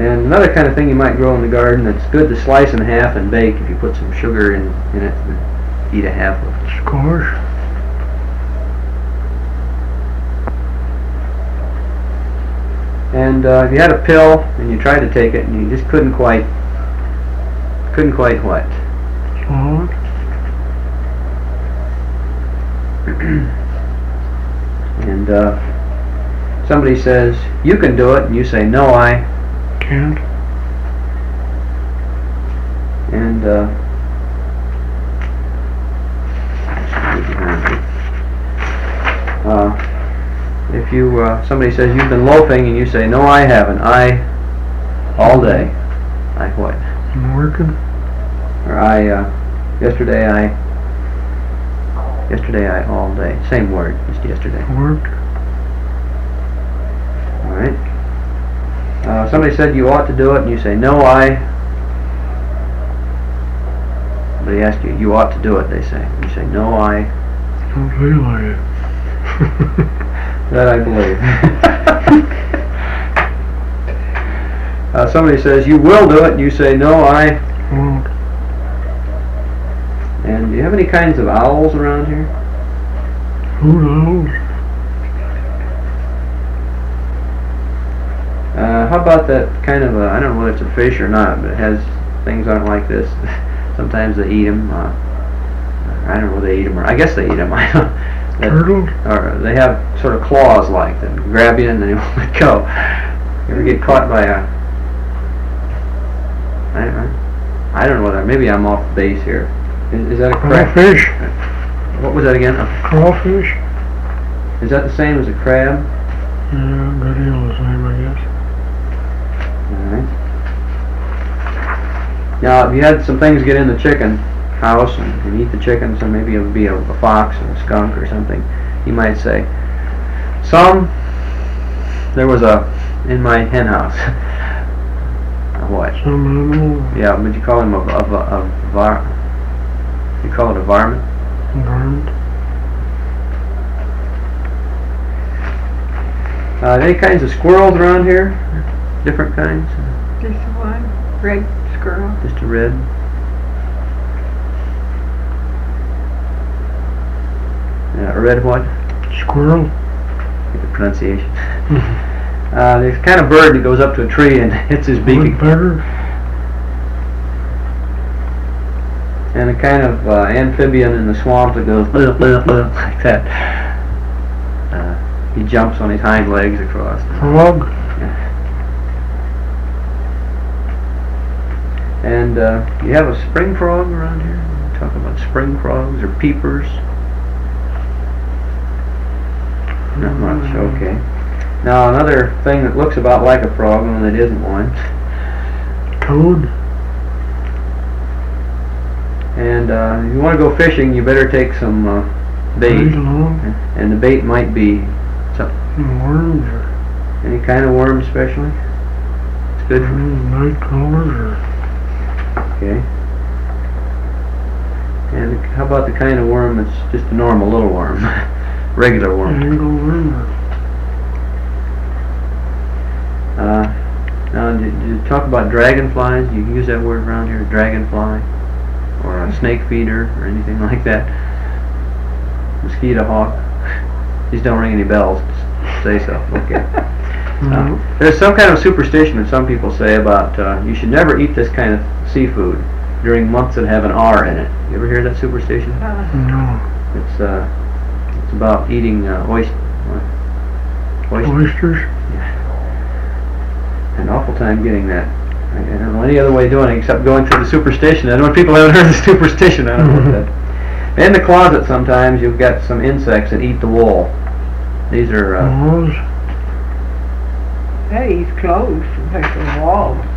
And another kind of thing you might grow in the garden that's good to slice in half and bake if you put some sugar in it and eat a half of it. Squash. And if you had a pill and you tried to take it and you just couldn't quite what? Swallow it. And somebody says, you can do it, and you say, no, I Can't. And if you somebody says you've been loafing and you say no I haven't, I all day, I what? I'm working. Or yesterday I all day, same word, just yesterday. Worked. Alright. Somebody said you ought to do it and you say no I. Somebody asked you, you ought to do it, they say. You say no I. Don't feel like it. That I believe. Somebody says you will do it and you say no I Won't. And do you have any kinds of owls around here? Who knows? How about that kind of I don't know whether it's a fish or not, but it has things on it like this. Sometimes they eat them. I don't know whether they eat them or I guess they eat them. Turtles? Or they have sort of claws like that grab you and then they won't let go. You ever get caught by a I don't know whether maybe I'm off base here. Is that a crab? Crawfish. What was that again? Crawfish. Is that the same as a crab? Yeah, good deal the same, I guess. Alright. Now, if you had some things get in the chicken house and eat the chicken, so maybe it would be a fox or a skunk or something, you might say, there was in my hen house, what? Some animal. Yeah, would you call him you call it a varmint? Varmint. Any kinds of squirrels around here? Different kinds? Just one red squirrel. Just a red? A red what? Squirrel. Get the pronunciation. There's a kind of bird that goes up to a tree and hits his beak. Woodpecker. And a kind of amphibian in the swamp that goes like that. He jumps on his hind legs across. Frog. And you have a spring frog around here? Talk about spring frogs or peepers? Not much, okay. Now another thing that looks about like a frog and that isn't one. Toad. And if you want to go fishing, you better take some bait. Right along. And the bait might be Worms or any kind of worm especially. It's good for night crawlers or okay. And how about the kind of worm that's just a normal little worm? Regular worm. angleworm or Now, did you talk about dragonflies? You can use that word around here, dragonfly, or a snake feeder, or anything like that. Mosquito hawk. These don't ring any bells. Just say so. Okay. There's some kind of superstition that some people say about you should never eat this kind of seafood during months that have an R in it. You ever hear that superstition? no. It's about eating oysters. Oysters. An awful time getting that. I don't know any other way of doing it except going through the superstition. I know people haven't heard of the superstition. I don't know what that. In the closet sometimes you've got some insects that eat the wool. These are Moths. Hey, he's close. Like a wall.